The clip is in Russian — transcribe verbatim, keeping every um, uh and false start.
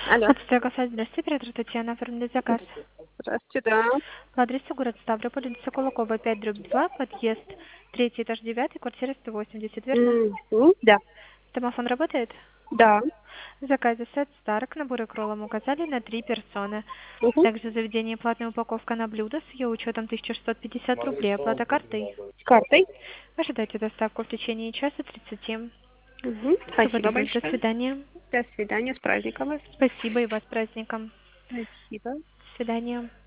Алло. Отстойка касается, здравствуйте, оператор Татьяна, оформили заказ. Здравствуйте, да. По адресу город Ставрополь, улица Кулакова, пять, дробь два, подъезд, третий этаж, девятый, квартира сто восемьдесят, верно? Мгм, да. Домофон работает? Да. В заказе сет Старк, наборы кролом указали на три персоны. Угу. Также заведение платная упаковка на блюдо с ее учетом тысяча шестьсот пятьдесят рублей, оплата картой. С картой. Ожидайте доставку в течение часа тридцати. Угу. Всего Спасибо доброго, до большое. свидания. До свидания. С праздником вас. Спасибо и вас с праздником. Спасибо. До свидания.